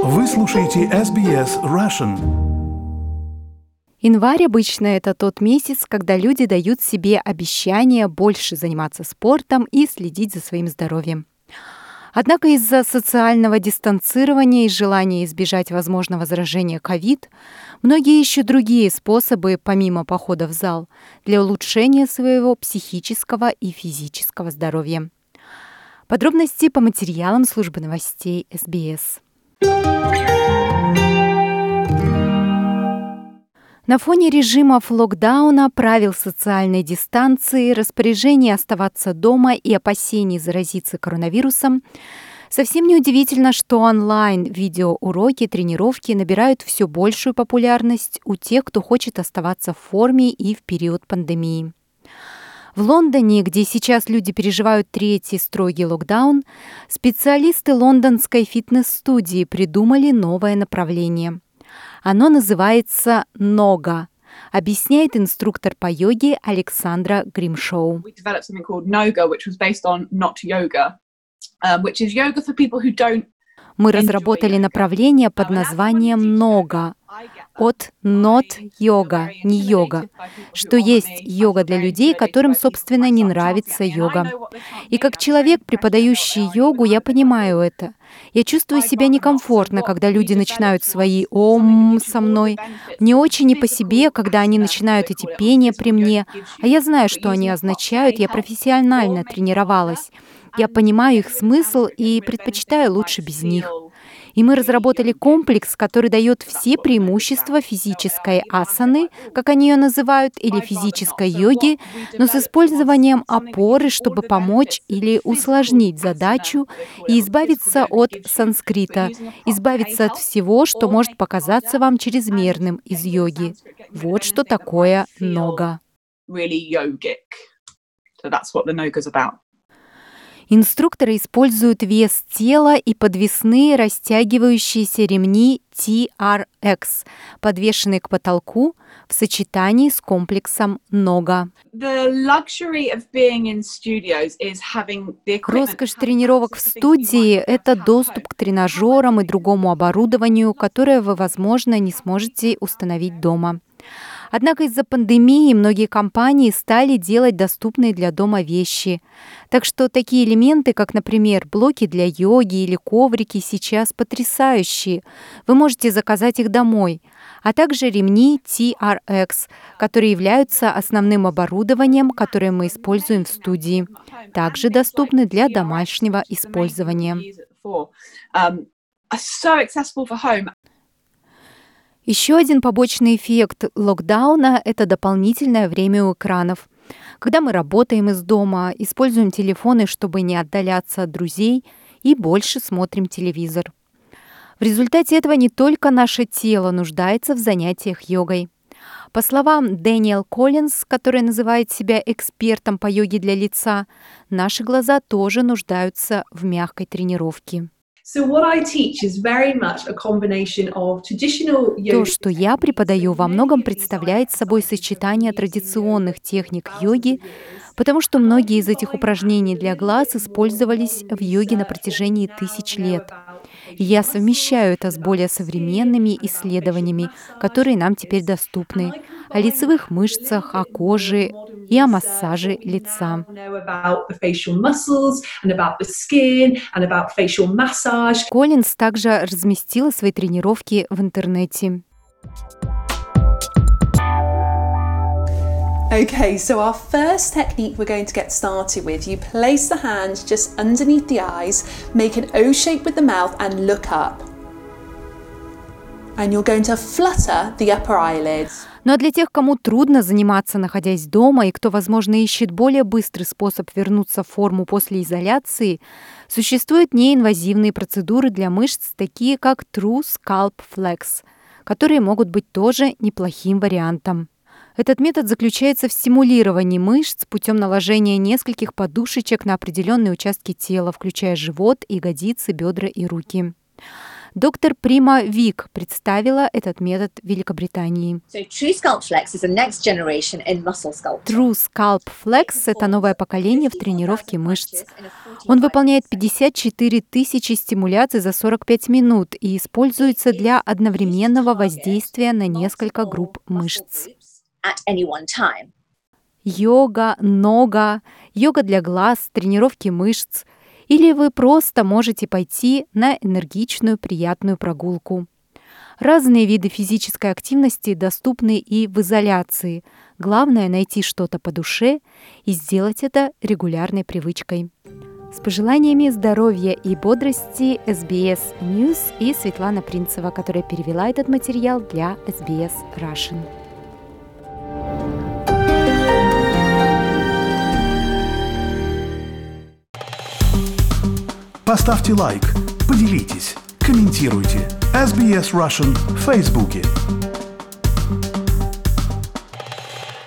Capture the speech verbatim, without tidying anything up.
Вы слушаете эс би эс Russian. Январь обычно это тот месяц, когда люди дают себе обещание больше заниматься спортом и следить за своим здоровьем. Однако из-за социального дистанцирования и желания избежать возможного заражения ковид, многие ищут другие способы, помимо похода в зал, для улучшения своего психического и физического здоровья. Подробности по материалам службы новостей эс би эс. На фоне режимов локдауна, правил социальной дистанции, распоряжений оставаться дома и опасений заразиться коронавирусом, совсем неудивительно, что онлайн-видеоуроки, тренировки набирают все большую популярность у тех, кто хочет оставаться в форме и в период пандемии. В Лондоне, где сейчас люди переживают третий строгий локдаун, специалисты лондонской фитнес-студии придумали новое направление. Оно называется «Нога», объясняет инструктор по йоге Александра Гримшоу. Мы разработали направление под названием «Нога» от «not yoga», не йога, что есть йога для людей, которым, собственно, не нравится йога. И как человек, преподающий йогу, я понимаю это. Я чувствую себя некомфортно, когда люди начинают свои «ом» со мной. Мне очень не по себе, когда они начинают эти пения при мне, а я знаю, что они означают, я профессионально тренировалась. Я понимаю их смысл и предпочитаю лучше без них. И мы разработали комплекс, который дает все преимущества физической асаны, как они ее называют, или физической йоги, но с использованием опоры, чтобы помочь или усложнить задачу и избавиться от санскрита, избавиться от всего, что может показаться вам чрезмерным из йоги. Вот что такое нога. Инструкторы используют вес тела и подвесные растягивающиеся ремни ти ар экс, подвешенные к потолку в сочетании с комплексом нога. Роскошь тренировок в студии – это доступ к тренажерам и другому оборудованию, которое вы, возможно, не сможете установить дома. Однако из-за пандемии многие компании стали делать доступные для дома вещи. Так что такие элементы, как, например, блоки для йоги или коврики, сейчас потрясающие. Вы можете заказать их домой. А также ремни ти ар экс, которые являются основным оборудованием, которое мы используем в студии. Также доступны для домашнего использования. Еще один побочный эффект локдауна – это дополнительное время у экранов. Когда мы работаем из дома, используем телефоны, чтобы не отдаляться от друзей, и больше смотрим телевизор. В результате этого не только наше тело нуждается в занятиях йогой. По словам Дэниел Коллинз, который называет себя экспертом по йоге для лица, наши глаза тоже нуждаются в мягкой тренировке. То, что я преподаю, во многом представляет собой сочетание традиционных техник йоги, потому что многие из этих упражнений для глаз использовались в йоге на протяжении тысяч лет. И я совмещаю это с более современными исследованиями, которые нам теперь доступны, о лицевых мышцах, о коже и о массаже лица. Коллинз также разместила свои тренировки в интернете. Okay, so our first technique we're going to get started with. You place the hands just underneath the eyes, make an O shape with the mouth and look up. And you're going to flutter the upper eyelids. Ну а для тех, кому трудно заниматься, находясь дома, и кто, возможно, ищет более быстрый способ вернуться в форму после изоляции, существуют неинвазивные процедуры для мышц, такие как True Scalp Flex, которые могут быть тоже неплохим вариантом. Этот метод заключается в стимулировании мышц путем наложения нескольких подушечек на определенные участки тела, включая живот, ягодицы, бедра и руки. Доктор Прима Вик представила этот метод в Великобритании. So True Scalp Flex is the next generation in muscle sculpting. True Scalp Flex — это новое поколение в тренировке мышц. Он выполняет пятьдесят четыре тысячи стимуляций за сорок пять минут и используется для одновременного воздействия на несколько групп мышц. At any one time. Йога, нога, йога для глаз, тренировки мышц. Или вы просто можете пойти на энергичную, приятную прогулку. Разные виды физической активности доступны и в изоляции. Главное — найти что-то по душе и сделать это регулярной привычкой. С пожеланиями здоровья и бодрости эс би эс News и Светлана Принцева, которая перевела этот материал для эс би эс Russian. Поставьте лайк, поделитесь, комментируйте. эс би эс Russian в Фейсбуке.